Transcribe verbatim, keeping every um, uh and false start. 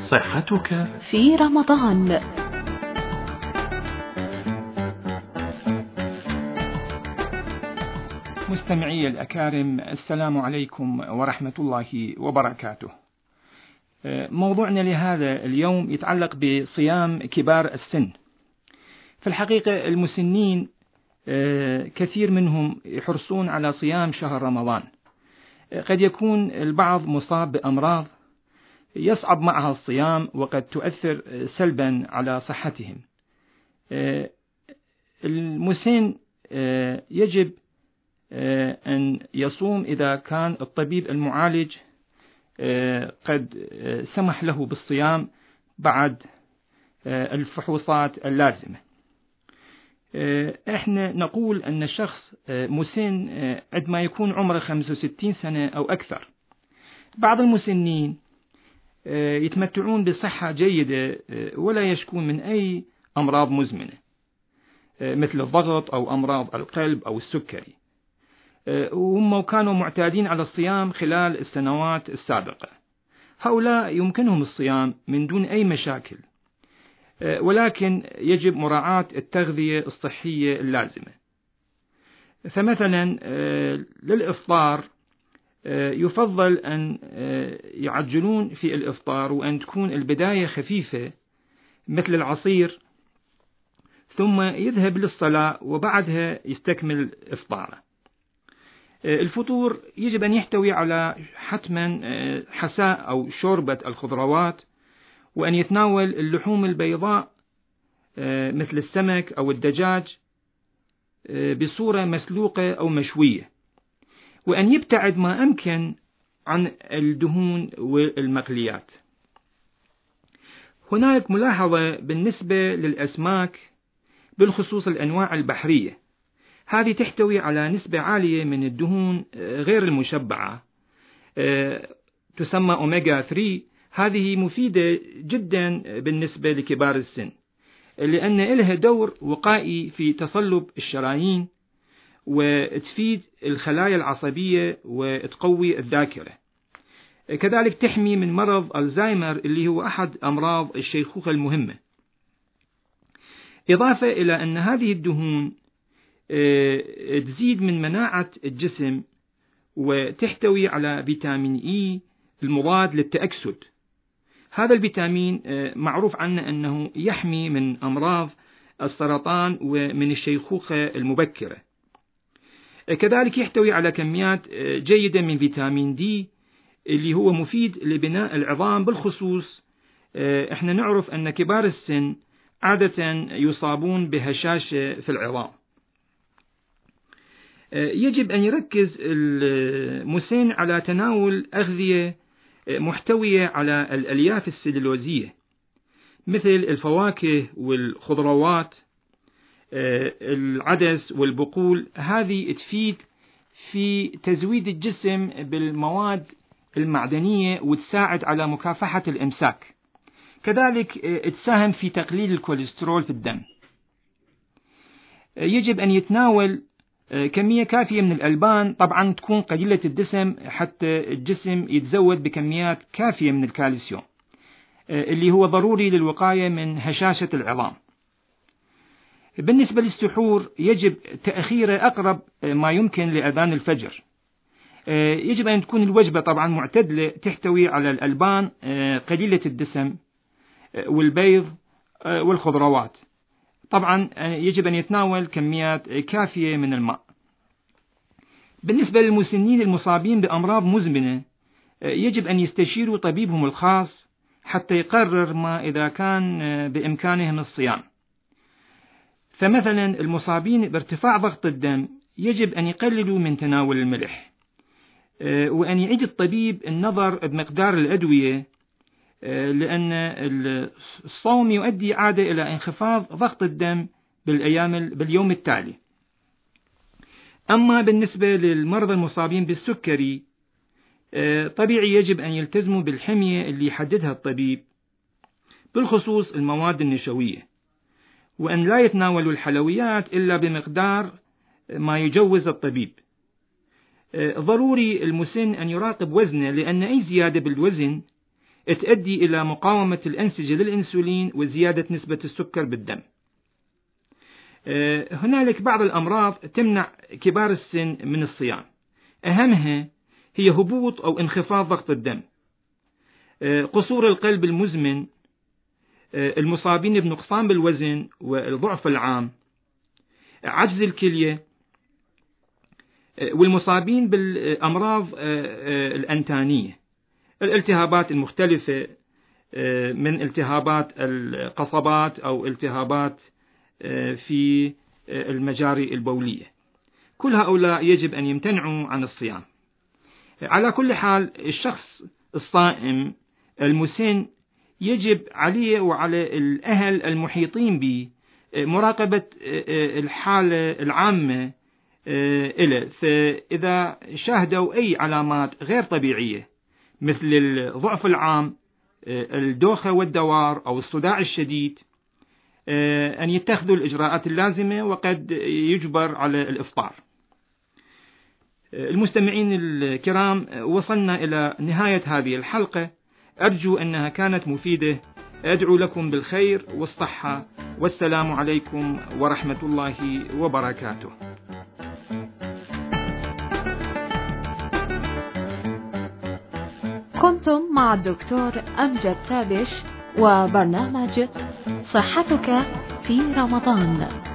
صحتك في رمضان. مستمعي الأكارم، السلام عليكم ورحمة الله وبركاته. موضوعنا لهذا اليوم يتعلق بصيام كبار السن. في الحقيقة المسنين كثير منهم يحرصون على صيام شهر رمضان. قد يكون البعض مصاب بأمراض يصعب معها الصيام وقد تؤثر سلبا على صحتهم. المسن يجب أن يصوم إذا كان الطبيب المعالج قد سمح له بالصيام بعد الفحوصات اللازمة. احنا نقول أن الشخص مسن عندما يكون عمره خمسة وستين سنة أو أكثر. بعض المسنين يتمتعون بصحة جيدة ولا يشكون من أي أمراض مزمنة مثل الضغط أو أمراض القلب أو السكري، وهم كانوا معتادين على الصيام خلال السنوات السابقة. هؤلاء يمكنهم الصيام من دون أي مشاكل، ولكن يجب مراعاة التغذية الصحية اللازمة. فمثلا للإفطار يفضل أن يعجلون في الإفطار وأن تكون البداية خفيفة مثل العصير، ثم يذهب للصلاة وبعدها يستكمل إفطاره. الفطور يجب أن يحتوي على حتما حساء أو شوربة الخضروات، وأن يتناول اللحوم البيضاء مثل السمك أو الدجاج بصورة مسلوقة أو مشوية، وأن يبتعد ما أمكن عن الدهون والمقليات. هناك ملاحظة بالنسبة للأسماك بالخصوص الأنواع البحرية، هذه تحتوي على نسبة عالية من الدهون غير المشبعة تسمى أوميغا ثلاثة. هذه مفيدة جدا بالنسبة لكبار السن لأن لها دور وقائي في تصلب الشرايين وتفيد الخلايا العصبية وتقوي الذاكرة. كذلك تحمي من مرض الزهايمر اللي هو أحد أمراض الشيخوخة المهمة. إضافة إلى أن هذه الدهون تزيد من مناعة الجسم وتحتوي على فيتامين إي المضاد للتأكسد. هذا الفيتامين معروف عنه أنه يحمي من أمراض السرطان ومن الشيخوخة المبكرة. كذلك يحتوي على كميات جيدة من فيتامين دي اللي هو مفيد لبناء العظام. بالخصوص احنا نعرف أن كبار السن عادة يصابون بهشاشة في العظام. يجب أن يركز المسن على تناول أغذية محتوية على الألياف السلولوزية مثل الفواكه والخضروات، العدس والبقول. هذه تفيد في تزويد الجسم بالمواد المعدنية وتساعد على مكافحة الإمساك. كذلك تساهم في تقليل الكوليسترول في الدم. يجب أن يتناول كمية كافية من الألبان، طبعا تكون قليلة الدسم حتى الجسم يتزود بكميات كافية من الكالسيوم اللي هو ضروري للوقاية من هشاشة العظام. بالنسبة للسحور يجب تأخيره أقرب ما يمكن لأذان الفجر. يجب أن تكون الوجبة طبعا معتدلة تحتوي على الألبان قليلة الدسم والبيض والخضروات. طبعا يجب أن يتناول كميات كافية من الماء. بالنسبة للمسنين المصابين بأمراض مزمنة يجب أن يستشيروا طبيبهم الخاص حتى يقرر ما إذا كان بإمكانهم الصيام. فمثلا المصابين بارتفاع ضغط الدم يجب أن يقللوا من تناول الملح، وأن يعيد الطبيب النظر بمقدار الأدوية، لأن الصوم يؤدي عادة إلى انخفاض ضغط الدم بالأيام باليوم التالي. أما بالنسبة للمرضى المصابين بالسكري طبيعي يجب أن يلتزموا بالحمية اللي يحددها الطبيب بالخصوص المواد النشوية، وأن لا يتناولوا الحلويات إلا بمقدار ما يجوز الطبيب. ضروري المسن أن يراقب وزنه، لأن أي زيادة بالوزن تؤدي إلى مقاومة الأنسجة للإنسولين وزيادة نسبة السكر بالدم. هنالك بعض الأمراض تمنع كبار السن من الصيام، أهمها هي هبوط أو انخفاض ضغط الدم، قصور القلب المزمن، المصابين بنقصان بالوزن والضعف العام، عجز الكلية، والمصابين بالأمراض الأنتانية، الالتهابات المختلفة من التهابات القصبات أو التهابات في المجاري البولية. كل هؤلاء يجب أن يمتنعوا عن الصيام. على كل حال الشخص الصائم المسن يجب عليه وعلى الأهل المحيطين به مراقبة الحالة العامة إله، فإذا شاهدوا أي علامات غير طبيعية مثل الضعف العام، الدوخة والدوار أو الصداع الشديد، أن يتخذوا الإجراءات اللازمة وقد يجبر على الإفطار. المستمعين الكرام، وصلنا إلى نهاية هذه الحلقة، أرجو أنها كانت مفيدة. أدعو لكم بالخير والصحة، والسلام عليكم ورحمة الله وبركاته. كنتم مع الدكتور أمجد تابش وبرنامج صحتك في رمضان.